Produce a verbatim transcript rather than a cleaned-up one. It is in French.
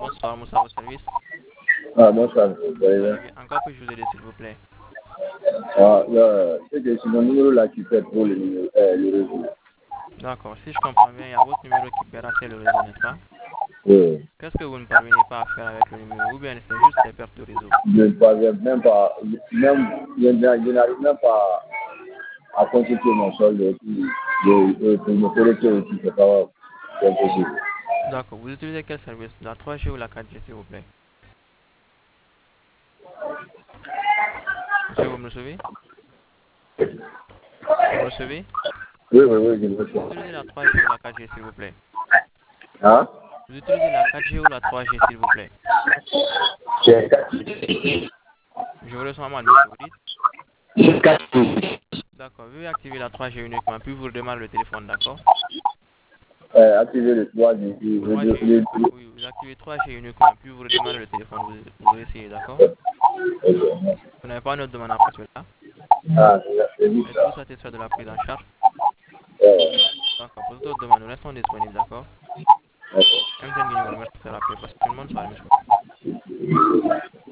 bonsoir, Moussa au service. Ah, bonsoir. Vous allez Vous bien? allez bien? Encore puis-je vous aider, s'il vous plaît? Ah, là, c'est que c'est mon numéro là qui fait pour le, numéro, euh, le réseau. D'accord, si je comprends bien, il y a votre numéro qui perd assez le réseau, n'est-ce pas? Oui. Qu'est-ce que vous ne parvenez pas à faire avec le numéro? Ou bien c'est juste des pertes de réseau? Je ne parviens même pas, même, je n'a- je n'arrive même pas à consulter mon solde et puis je, je, pour me connecter aussi, c'est pas c'est impossible. D'accord, vous utilisez quel service? La trois G ou la quatre G, s'il vous plaît? Monsieur, vous me recevez? Vous me recevez? Oui, oui, oui, je le Vous reçois. utilisez la trois G ou la quatre G, s'il vous plaît? Hein? Vous utilisez la quatre G ou la trois G, s'il vous plaît? C'est Je vous ressens mal, monsieur, vous dites? quatre. D'accord, veuillez activer la trois G uniquement, puis vous redémarrez le téléphone, d'accord? Euh, activer le trois G. Le, trois le, G le, uniquement, oui, vous activez trois G uniquement, puis vous redémarrez le téléphone, vous, vous essayez, d'accord? le, Vous n'avez pas une autre demande après cela? ah, c'est juste Êtes-vous ça. satisfait de la prise en charge? Euh, D'accord, pour toute autre demande, nous restons disponibles, d'accord? d'accord. M T N Guinée vous remercie de rappeler. Passez une bonne soirée, monsieur.